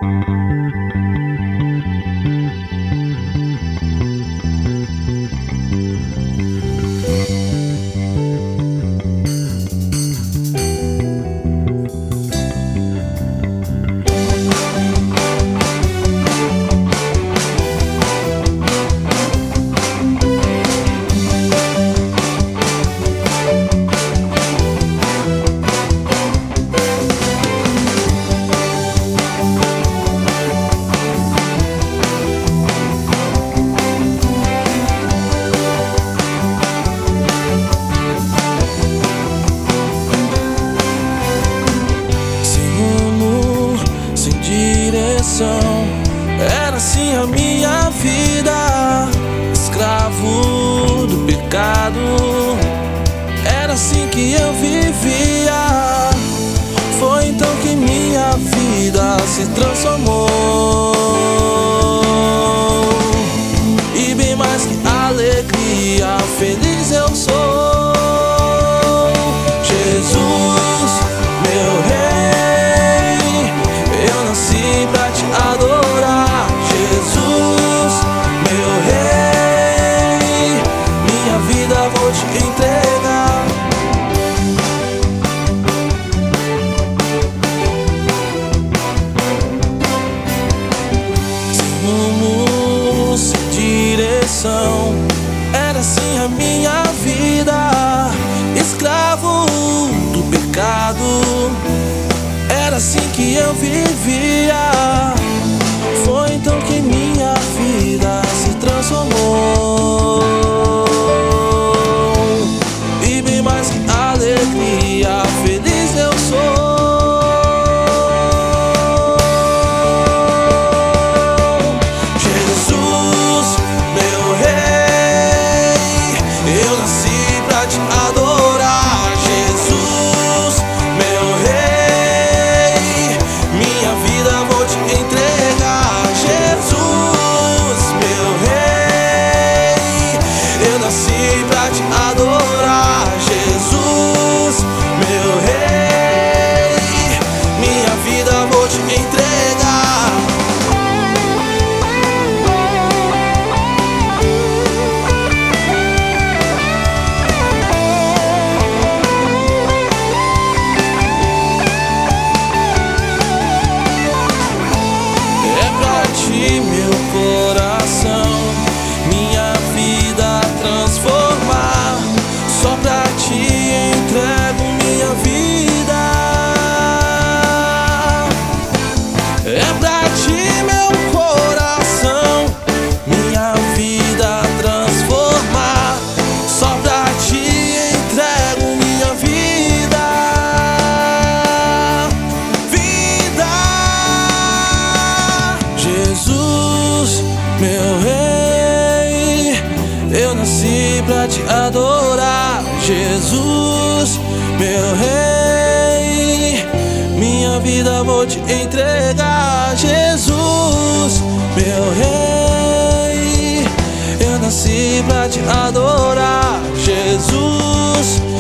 Era assim a minha vida, escravo do pecado. Era assim que eu vivia. Foi então que minha vida se transformou. E bem mais que alegria, feliz eu sou. Jesus, meu rei, eu nasci pra te adorar. Jesus, meu rei, minha vida vou te entregar. Sem rumo, sem direção, era assim a minha vida, escravo do pecado. Era assim que eu vivia. Foi então que minha vida se transformou. E bem mais que alegria, feliz eu sou. Jesus, meu rei, eu nasci pra te adorar. Jesus, meu rei, minha vida vou te entregar. Jesus, meu rei, eu nasci pra te adorar. Jesus, meu rei, minha vida vou te entregar. É pra ti, meu coração, minha vida transformar. Só pra ti entrego minha vida. É pra ti, meu coração, minha vida transformar. Só pra ti entrego minha vida. Vida. Jesus, meu rei, eu nasci pra te adorar. Jesus, meu rei, minha vida vou te entregar. Jesus, meu rei, eu nasci pra te adorar. Jesus,